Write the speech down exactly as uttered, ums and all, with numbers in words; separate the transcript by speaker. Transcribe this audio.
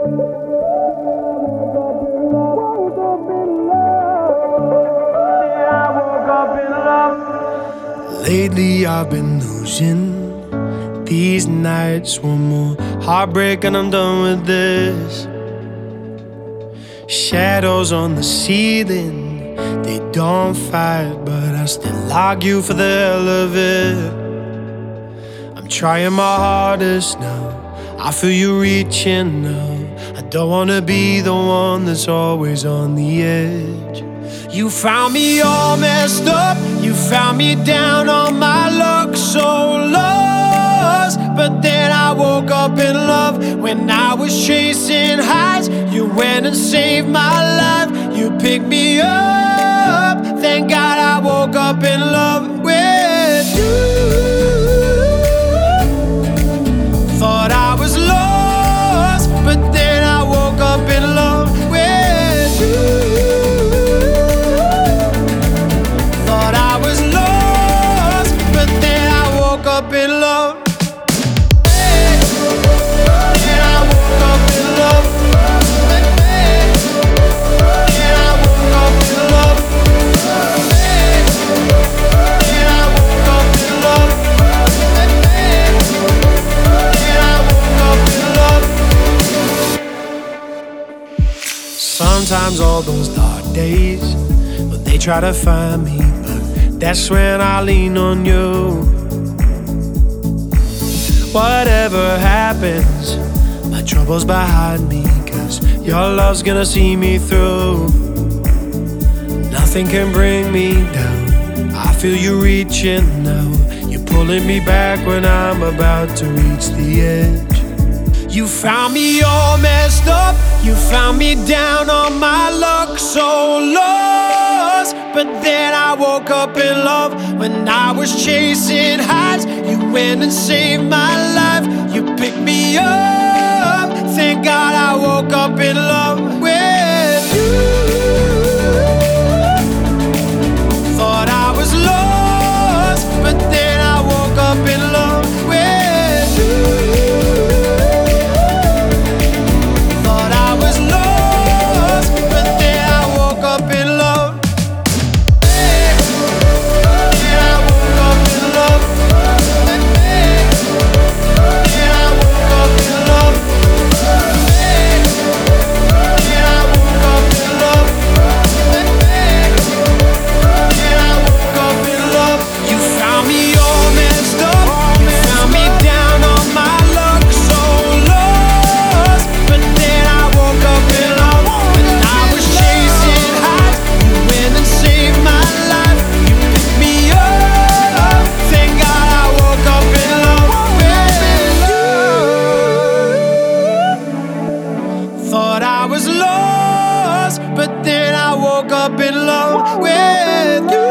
Speaker 1: Lately I've been losing these nights. One more heartbreak and I'm done with this. Shadows on the ceiling, they don't fight, but I still argue for the hell of it. I'm trying my hardest now, I feel you reaching now. I don't wanna be the one that's always on the edge. You found me all messed up, you found me down on my luck, so lost. But then I woke up in love when I was chasing highs. You went and saved my life, you picked me up. Thank God I woke up in love with you. Thought I was lost, but then I woke up in love with you. Up in love. Hey. Then I woke up in love. Hey. Then I woke up in love. Hey. Then I woke up in love. Hey. Then I woke up in love. Sometimes all those dark days, but they try to find me, but that's when I lean on you. Whatever happens, my trouble's behind me, 'cause your love's gonna see me through. Nothing can bring me down, I feel you reaching now. You're pulling me back when I'm about to reach the edge. You found me all messed up, you found me down on my luck, so lost. But then I woke up in love when I was chasing highs. You went and saved my life, you picked me up. Thank God I woke up in love with you. Thought I was lost, but then I woke up in love with you. Thought I was lost, but then I woke up in love. Thought I was lost, but then I woke up in love with you.